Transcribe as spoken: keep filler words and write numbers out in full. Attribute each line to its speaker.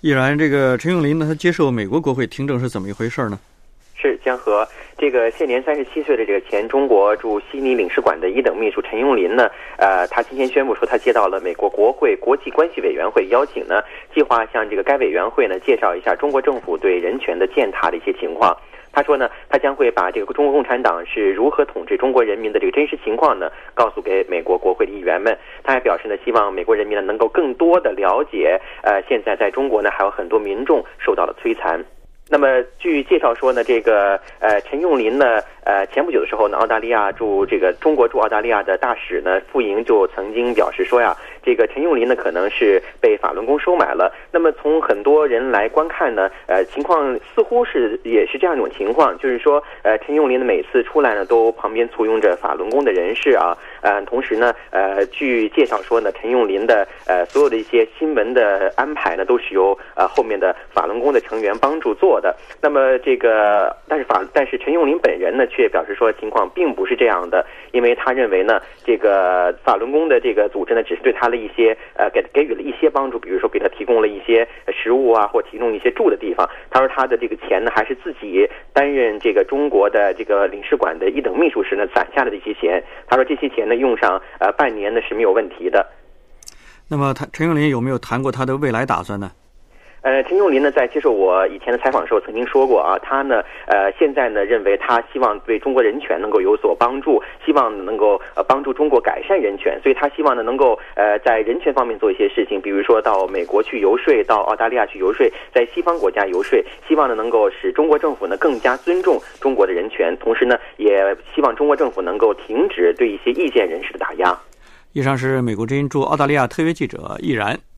Speaker 1: 毅然，这个陈永林呢，他接受美国国会听证是怎么一回事呢？
Speaker 2: 是江河，这个现年三十七岁的这个前中国驻悉尼领事馆的一等秘书陈永林呢，呃，他今天宣布说，他接到了美国国会国际关系委员会邀请呢，计划向这个该委员会呢介绍一下中国政府对人权的践踏的一些情况。他说呢，他将会把这个中国共产党是如何统治中国人民的这个真实情况呢，告诉给美国国会的议员们。他还表示呢，希望美国人民呢能够更多的了解，呃，现在在中国呢还有很多民众受到了摧残。那么据介绍说呢，这个呃陈永林呢，呃前不久的时候呢，澳大利亚驻这个中国驻澳大利亚的大使呢傅莹就曾经表示说呀，这个陈永林呢可能是被法轮功收买了。那么从很多人来观看呢，呃情况似乎是也是这样一种情况，就是说呃陈永林呢每次出来呢都旁边簇拥着法轮功的人士啊，呃同时呢呃据介绍说呢，陈永林的呃所有的一些新闻的安排呢都是由呃后面的法轮功的成员帮助做的。那么这个，但是法，但是陈永林本人呢，却表示说情况并不是这样的，因为他认为呢，这个法轮功的这个组织呢，只是对他的一些呃给给予了一些帮助，比如说给他提供了一些食物啊，或提供一些住的地方。他说他的这个钱呢，还是自己担任这个中国的这个领事馆的一等秘书时呢攒下的这些钱。他说这些钱呢用上呃半年呢是没有问题的。
Speaker 1: 那么他陈永林有没有谈过他的未来打算呢？
Speaker 2: 呃，陈永林呢，在接受我以前的采访的时候，曾经说过啊，他呢，呃，现在呢，认为他希望对中国人权能够有所帮助，希望能够呃帮助中国改善人权，所以他希望呢，能够呃在人权方面做一些事情，比如说到美国去游说，到澳大利亚去游说，在西方国家游说，希望呢能够使中国政府呢更加尊重中国的人权，同时呢，也希望中国政府能够停止对一些意见人士的打压。
Speaker 1: 以上是美国之音驻澳大利亚特约记者毅然。